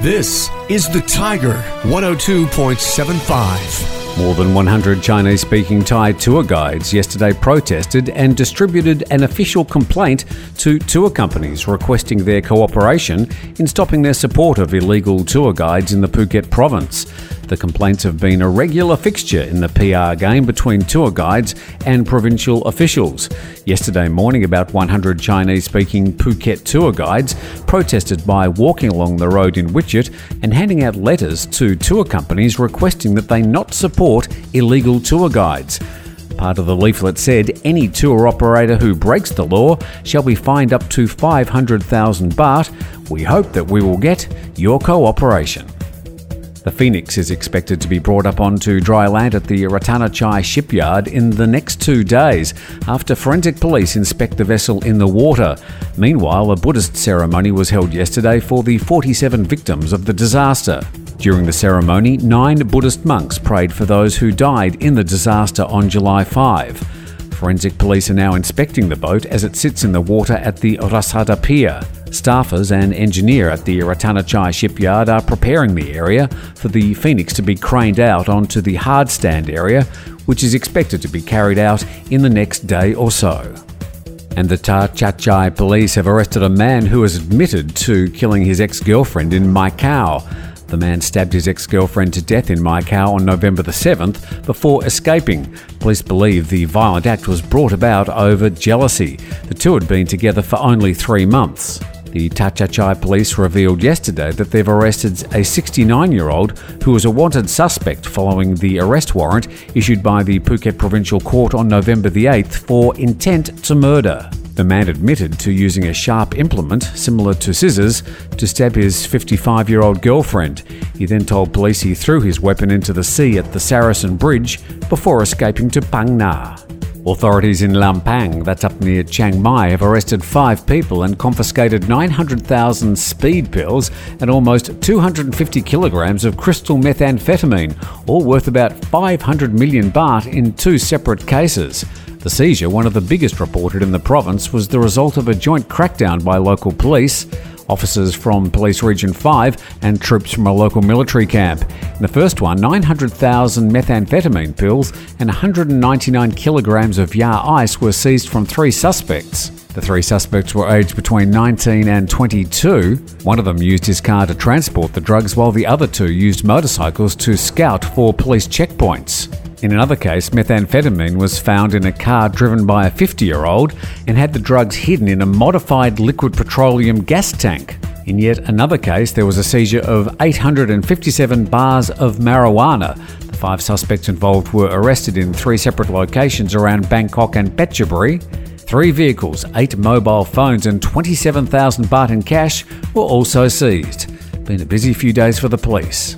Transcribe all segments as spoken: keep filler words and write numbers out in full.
This is The Tiger one oh two point seven five. More than one hundred Chinese-speaking Thai tour guides yesterday protested and distributed an official complaint to tour companies requesting their cooperation in stopping their support of illegal tour guides in the Phuket province. The complaints have been a regular fixture in the P R game between tour guides and provincial officials. Yesterday morning, about one hundred Chinese-speaking Phuket tour guides protested by walking along the road in Witchet and handing out letters to tour companies requesting that they not support illegal tour guides. Part of the leaflet said any tour operator who breaks the law shall be fined up to five hundred thousand baht. We hope that we will get your cooperation. The Phoenix is expected to be brought up onto dry land at the Ratanachai shipyard in the next two days after forensic police inspect the vessel in the water. Meanwhile, a Buddhist ceremony was held yesterday for the forty-seven victims of the disaster. During the ceremony, nine Buddhist monks prayed for those who died in the disaster on July fifth. Forensic police are now inspecting the boat as it sits in the water at the Rasada Pier. Staffers and engineer at the Ratanachai shipyard are preparing the area for the Phoenix to be craned out onto the hard stand area, which is expected to be carried out in the next day or so. And the Tha Chaat Chai police have arrested a man who has admitted to killing his ex-girlfriend in Mai Khao. The man stabbed his ex-girlfriend to death in Mai Khao on November the seventh before escaping. Police believe the violent act was brought about over jealousy. The two had been together for only three months. The Tha Chaat Chai police revealed yesterday that they've arrested a sixty-nine-year-old who was a wanted suspect following the arrest warrant issued by the Phuket Provincial Court on November the eighth for intent to murder. The man admitted to using a sharp implement, similar to scissors, to stab his fifty-five-year-old girlfriend. He then told police he threw his weapon into the sea at the Saracen Bridge before escaping to Phang Nga. Authorities in Lampang, that's up near Chiang Mai, have arrested five people and confiscated nine hundred thousand speed pills and almost two hundred fifty kilograms of crystal methamphetamine, all worth about five hundred million baht in two separate cases. The seizure, one of the biggest reported in the province, was the result of a joint crackdown by local police, officers from Police Region five and troops from a local military camp. In the first one, nine hundred thousand methamphetamine pills and one hundred ninety-nine kilograms of Ya ice were seized from three suspects. The three suspects were aged between nineteen and twenty-two. One of them used his car to transport the drugs, while the other two used motorcycles to scout for police checkpoints. In another case, methamphetamine was found in a car driven by a fifty-year-old and had the drugs hidden in a modified liquid petroleum gas tank. In yet another case, there was a seizure of eight hundred fifty-seven bars of marijuana. The five suspects involved were arrested in three separate locations around Bangkok and Phetchaburi. Three vehicles, eight mobile phones and twenty-seven thousand baht in cash were also seized. Been a busy few days for the police.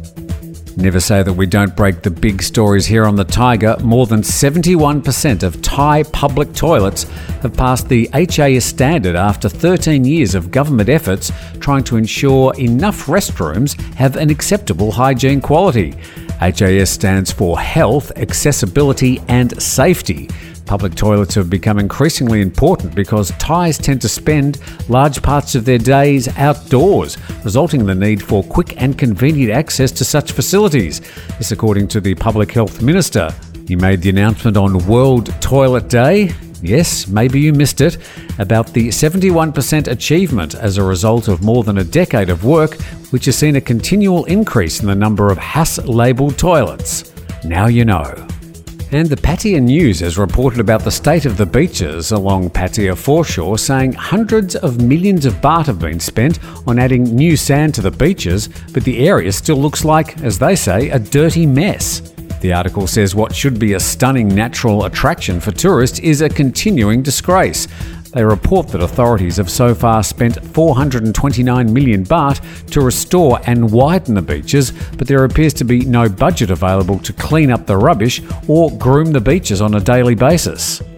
Never say that we don't break the big stories here on The Tiger. More than seventy-one percent of Thai public toilets have passed the H A S standard after thirteen years of government efforts trying to ensure enough restrooms have an acceptable hygiene quality. H A S stands for Health, Accessibility and Safety. Public toilets have become increasingly important because Thais tend to spend large parts of their days outdoors, resulting in the need for quick and convenient access to such facilities. This according to the Public Health Minister. He made the announcement on World Toilet Day. Yes, maybe you missed it, about the seventy-one percent achievement as a result of more than a decade of work, which has seen a continual increase in the number of H A S-labelled toilets. Now you know. And the Pattaya News has reported about the state of the beaches along Pattaya foreshore, saying hundreds of millions of baht have been spent on adding new sand to the beaches, but the area still looks like, as they say, a dirty mess. The article says what should be a stunning natural attraction for tourists is a continuing disgrace. They report that authorities have so far spent four hundred twenty-nine million baht to restore and widen the beaches, but there appears to be no budget available to clean up the rubbish or groom the beaches on a daily basis.